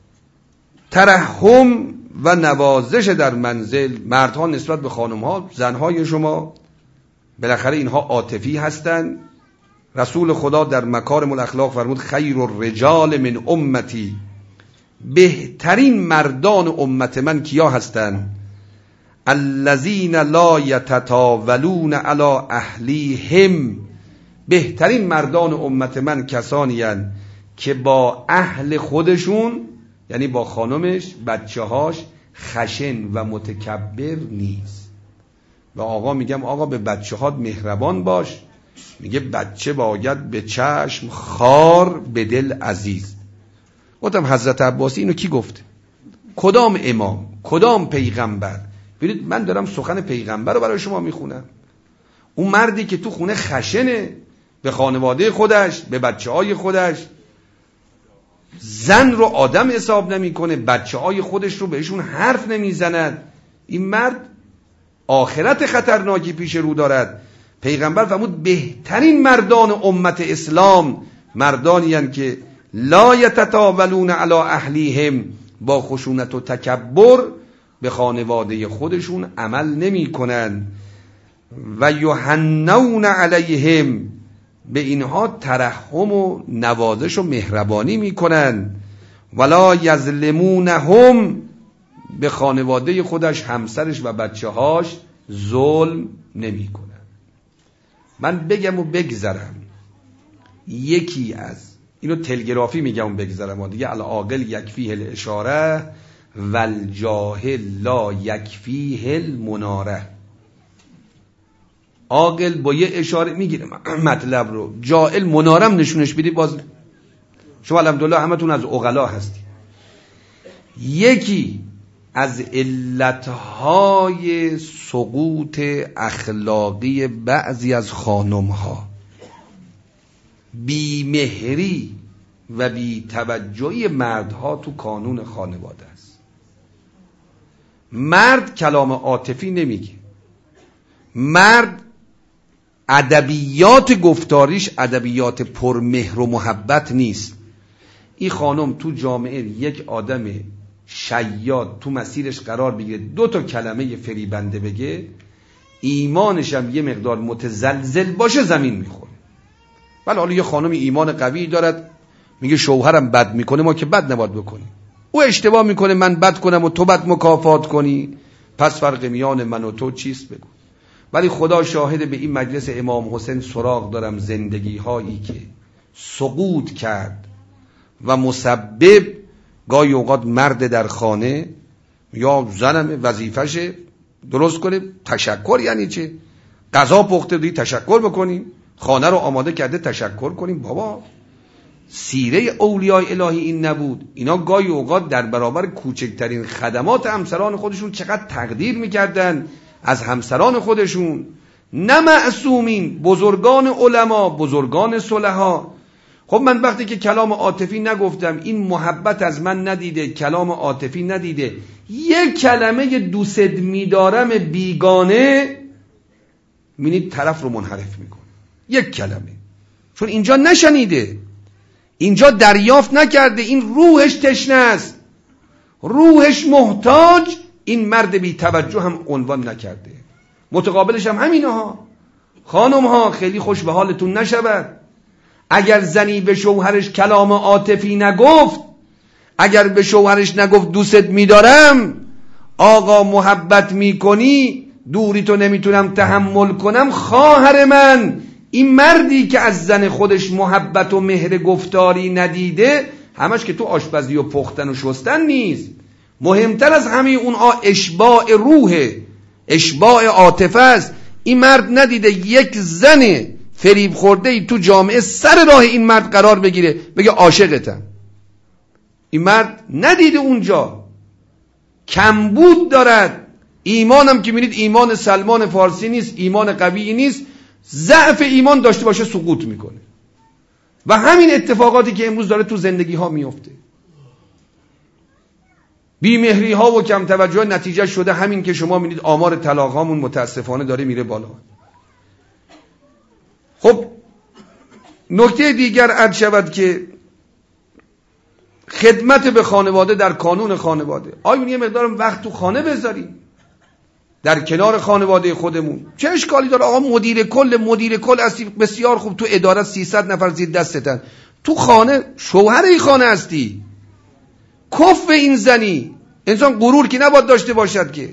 ترحم و نوازش در منزل، مردها نسبت به خانمها، زنهای شما بالاخره اینها عاطفی هستند. رسول خدا در مکارم الاخلاق فرمود خیر الرجال من امتی، بهترین مردان امت من کیا هستند؟ الذین لا یتطاولون علی اهلیهم، بهترین مردان امت من کسانی اند که با اهل خودشون، یعنی با خانمش، بچه‌هاش خشن و متکبر نیست. و آقا میگم آقا به بچه‌هات مهربان باش، میگه بچه باید به چشم خار به دل عزیز. گفتم حضرت عباسی اینو کی گفته؟ کدام امام؟ کدام پیغمبر؟ ببینید من دارم سخن پیغمبر رو برای شما میخونم. اون مردی که تو خونه خشنه به خانواده خودش، به بچه‌های خودش، زن رو آدم حساب نمیکنه، بچه‌های خودش رو بهشون حرف نمیزند، این مرد آخرت خطرناکی پیش رو دارد. پیغمبر فرمود بهترین مردان امت اسلام مردانی هستند که لا یتطاولون علی اهلیهم، با خشونت و تکبر به خانواده خودشون عمل نمی کنند. و یحنون علیهم، به اینها ترحم و نوازش و مهربانی می کنند. ولا یظلمونهم، به خانواده خودش، همسرش و بچه‌هاش ظلم نمی کنند. من بگم و بگذرم، یکی از اینو تلگرافی میگم و بگذرم دیگه، العاقل یکفیه الاشاره والجاهل لا یکفیه المناره. عاقل با یه اشاره میگیره مطلب رو، جاهل منارم نشونش بدی باز. شما الحمدلله همتون از عقلا هستی. یکی از علتهای سقوط اخلاقی بعضی از خانمها بیمهری و بی‌توجهی مردها تو کانون خانواده است. مرد کلام عاطفی نمیگه، مرد ادبیات گفتاریش ادبیات پرمهر و محبت نیست. این خانم تو جامعه یک آدم شیاد تو مسیرش قرار بگیره، 2 تا کلمه فریبنده بگه، ایمانش هم یه مقدار متزلزل باشه زمین میخوره. ولی حالا یه خانم ایمان قوی دارد میگه شوهرم بد میکنه، ما که بد نباید بکنیم، او اشتباه میکنه من بد کنم و تو بد مکافات کنی، پس فرق میان من و تو چیست بگو. ولی خدا شاهد به این مجلس امام حسین سراغ دارم زندگی هایی که سقوط کرد و مسبب گاهی اوقات مرد در خانه یا زنم وظیفشه درست کنه. تشکر یعنی چه؟ غذا پخته دی تشکر بکنیم، خانه رو آماده کرده تشکر کنیم. بابا سیره اولیاء الهی این نبود. اینا گاهی اوقات در برابر کوچکترین خدمات همسران خودشون چقدر تقدیر میکردن از همسران خودشون. نه معصومین، بزرگان علما، بزرگان صلحا. خب من وقتی که کلام عاطفی نگفتم، این محبت از من ندیده، کلام عاطفی ندیده، یک کلمه دوست میدارم بیگانه می‌بینید طرف رو منحرف میکنه. یک کلمه، چون اینجا نشنیده، اینجا دریافت نکرده، این روحش تشنه است، روحش محتاج. این مرد بی توجه هم عنوان نکرده. متقابلش هم همینها. خانم ها خیلی خوش به حالتون نشود. اگر زنی به شوهرش کلام عاطفی نگفت، اگر به شوهرش نگفت دوستت میدارم، آقا محبت میکنی، دوری تو نمیتونم تحمل کنم، خواهر من، این مردی که از زن خودش محبت و مهر گفتاری ندیده، همش که تو آشپزی و پختن و شستن نیست. مهمتر از همه اون اشباع روحه، اشباع عاطفه است. این مرد ندیده یک زن فریب خورده ای تو جامعه سر راه این مرد قرار بگیره بگه عاشقتم. این مرد ندیده اونجا، کمبود دارد. ایمانم که می‌بینید ایمان سلمان فارسی نیست، ایمان قوی نیست، ضعف ایمان داشته باشه سقوط میکنه. و همین اتفاقاتی که امروز داره تو زندگی ها میفته، بیمهری ها و کم توجه، نتیجه شده همین که شما می‌بینید آمار طلاق هامون متاسفانه داره میره بالا. خب نکته دیگر عرض شود که خدمت به خانواده در کانون خانواده. آیا یه مقدار وقت تو خانه بذاریم در کنار خانواده خودمون؟ چه اشکالی داره؟ آقا مدیر کل هستی، بسیار خوب، تو اداره 300 نفر زیر دستتن، تو خانه شوهر این خانه هستی، کف این زنی. انسان غرور که نباید داشته باشد که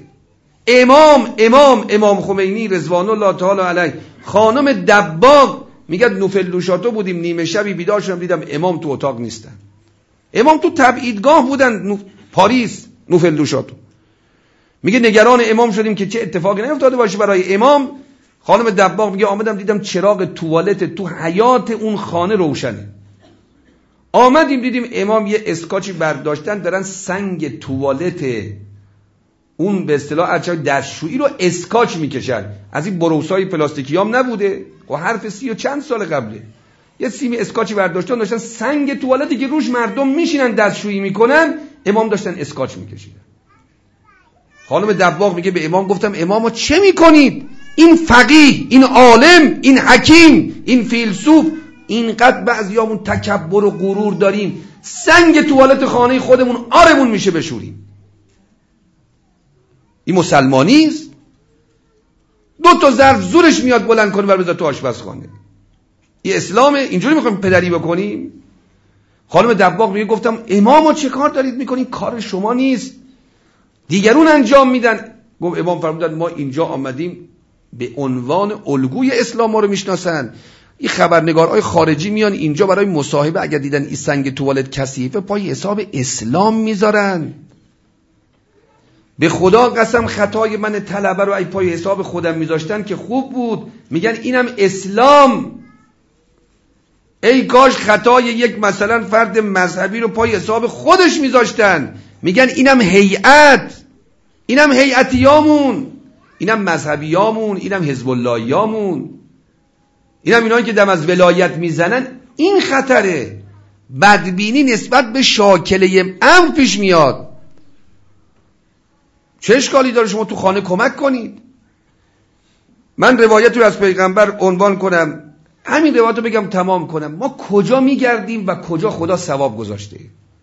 امام خمینی رضوان الله تعالی علیه، خانم دباغ میگه نوفلوشاتو بودیم، نیمه شبی بیدار شدم دیدم امام تو اتاق نیستن. امام تو تبعیدگاه بودن پاریس، نوفلوشاتو. میگه نگران امام شدیم که چه اتفاقی نیفتاده باشه برای امام. خانم دباغ میگه آمدم دیدم چراغ توالت تو حیات اون خانه روشنه. آمدیم دیدیم امام یه اسکاچی برداشتن دارن سنگ توالت اون به اصطلاح دستشویی رو اسکاچ میکشن. از این بروسای پلاستیکی هم نبوده و حرف 30 و چند سال قبله. یه سیم اسکاچی برداشتن داشتن سنگ توالتی که روش مردم میشینن دستشویی میکنن، امام داشتن اسکاچ میکشیدن. خانم دباغ میگه به امام گفتم امام چه میکنید؟ این فقیه، این عالم، این حکیم، این فیلسوف، اینقدر بعضیامون تکبر و غرور داریم، سنگ توالت خانه خودمون آرمون میشه بشوریم. این مسلمانی است؟ 2 تا ظرف زورش میاد بلند کنه بر بذار تو آشپزخانه. این اسلامه؟ اینجوری میخوایم پدری بکنیم؟ خانم دباغ میگه گفتم امامو چه کار دارید میکنین؟ کار شما نیست، دیگرون انجام میدن. گفت امام فرمودن ما اینجا آمدیم به عنوان الگوی اسلام ما رو میشناسن. این خبرنگارهای خارجی میان اینجا برای مصاحبه، اگر دیدن این سنگ توالت کثیفه پای حساب اسلام میذارن. به خدا قسم خطای من طلبه رو ای پای حساب خودم میذاشتن که خوب بود. میگن اینم اسلام. ای کاش خطای یک مثلا فرد مذهبی رو پای حساب خودش میذاشتن. میگن اینم هیئت. اینم هیئتیامون، اینم مذهبیامون، اینم حزب اللهیامون، اینم اینایی که دم از ولایت میزنن. این خطره. بدبینی نسبت به شاکله امر پیش میاد. چه اشکالی داره شما تو خانه کمک کنید؟ من روایت رو از پیغمبر عنوان کنم، همین روایت رو بگم تمام کنم. ما کجا میگردیم و کجا خدا ثواب گذاشته؟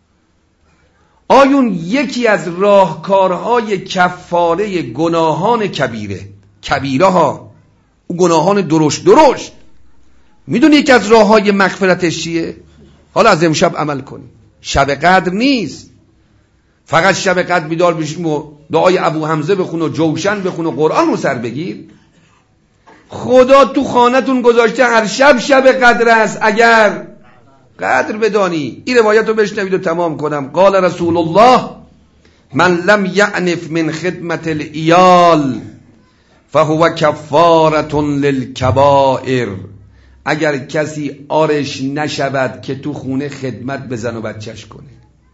آیون یکی از راهکارهای کفاره گناهان کبیره ها، اون گناهان درشت میدونی یکی از راههای مغفرتش چیه؟ حالا از امشب عمل کنی. شب قدر نیست فقط شب قدر بیدار بشیم و دعای ابو حمزه بخون و جوشن بخون و قرآن رو سر بگیر. خدا تو خانتون گذاشته هر شب قدر است اگر قدر بدانی. این روایت رو بشنوید و تمام کنم. قال رسول الله من لم یعنف من خدمت العیال فهو کفارة للکبائر. اگر کسی آرش نشود که تو خونه خدمت بزن و بچهش کنه.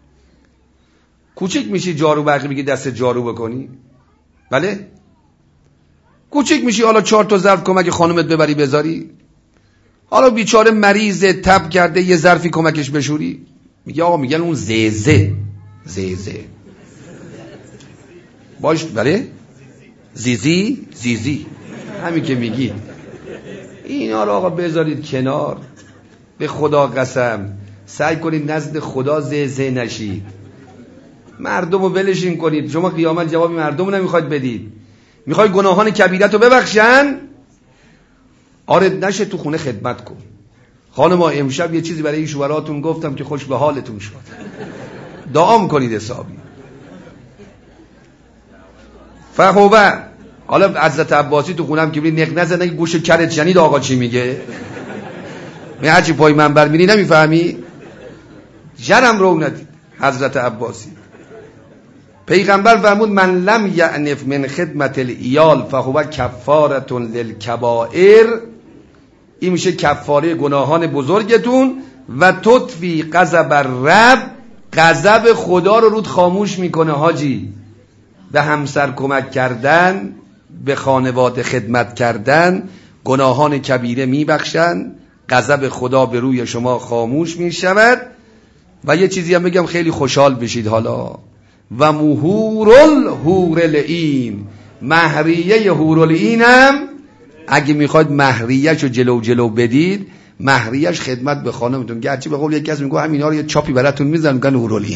کوچک میشی جارو برقی میگی دست جارو بکنی؟ بله؟ کوچک میشی حالا 4 تا ظرف کمک خانومت ببری بذاری؟ حالا بیچاره مریضه تب کرده یه ظرفی کمکش بشوری؟ میگه آقا میگن اون زیزه باش. بله؟ زیزی همین که میگی. اینا رو آقا بذارید کنار. به خدا قسم سعی کنید نزد خدا زیزه نشید. مردم رو ولشین کنید. شما قیامت جوابی مردم رو نمیخواید بدید. میخوای گناهان کبیرت رو ببخشن؟ آرد نشه تو خونه خدمت کن. خانما امشب یه چیزی برای این شوهراتون گفتم که خوش به حالتون شد. دعام کنید حسابی. فهوبه. حالا حضرت عباسی تو خونم که بری نق نزنه گوش کرت شنید آقا چی میگه؟ من هرچی پای منبر میری نمیفهمی؟ جرم رو ندید. حضرت عباسی پیغمبر فرمود من لم یعنف من خدمت العیال فهو کفارة للکبائر. این میشه کفاره گناهان بزرگتون. و تطفی غضب الرب. غضب خدا رو رود خاموش میکنه حاجی. به همسر کمک کردن، به خانواده خدمت کردن، گناهان کبیره میبخشن، غضب خدا به روی شما خاموش میشود. و یه چیزی هم بگم خیلی خوشحال بشید حالا. و مهور العین. مهریه هورالعین هم اگه میخواید مهریه‌شو جلو بدید، مهریه‌اش خدمت به خانمتون. گرچه به قول یک کس میگه همینا رو یه چاپی براتون میزنن میگن هورالعین.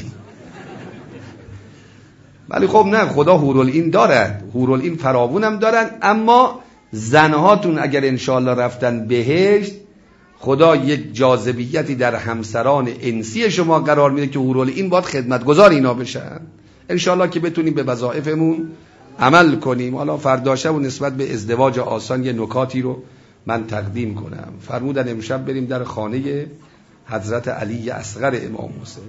ولی خب نه، خدا هورالعین دارد. هورالعین فراوون هم دارن. اما زنهاتون اگر انشاءالله رفتن بهشت، خدا یک جاذبیتی در همسران انسی شما قرار میده که هورالعین باید خدمتگزار اینا بشن. انشاءالله که بتونیم به وظایفمون عمل کنیم. حالا فرداشه و نسبت به ازدواج آسان یه نکاتی رو من تقدیم کنم. فرمودن امشب بریم در خانه حضرت علی اصغر امام حسین.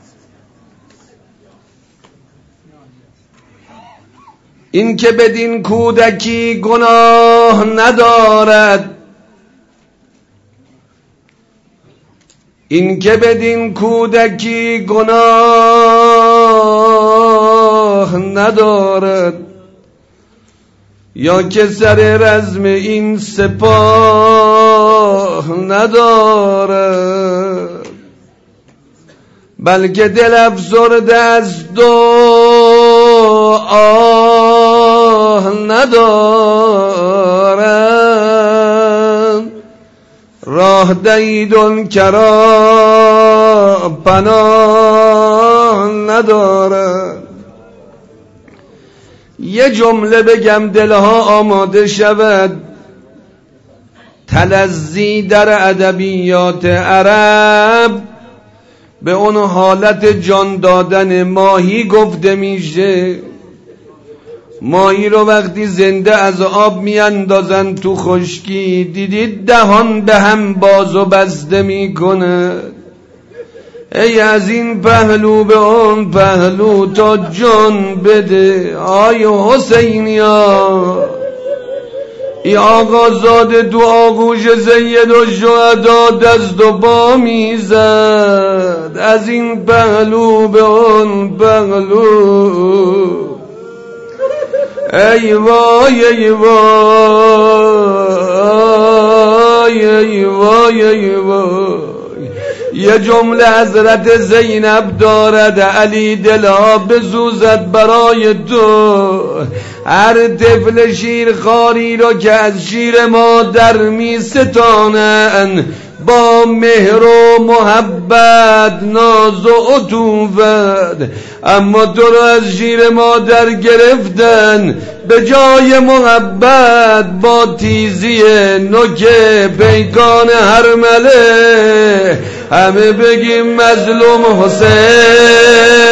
این که بدین کودکی گناه ندارد، این که بدین کودکی گناه ندارد، یا که سر رزم این سپاه ندارد، بلکه دل افسرده از دعا ندارد، راه دهید کرا پناه ندارد. یه جمله بگم دلها آماده شود، تلذی در ادبیات عرب به اون حالت جان دادن ماهی گفته میشه. ماهی رو وقتی زنده از آب میاندازن تو خشکی، دیدید دهان به هم باز و بسته میکنه. ای از این پهلو به اون پهلو تا جان بده. آی حسینیا، ای آقازاد دو آغوش سید و شهدا دست و پا میزد. از این پهلو به اون پهلو ای وای ای وای ای وای ای وای. یه جمله حضرت زینب دارد علی دلا بسوزد برای تو. هر طفل شیرخواری را که از شیر مادر می ستانن با مهر و محبت ناز و عطوفت، اما تو را از شیر مادر گرفتن به جای محبت با تیزی نوک پیکان هرمله. همه بگیم مظلوم حسین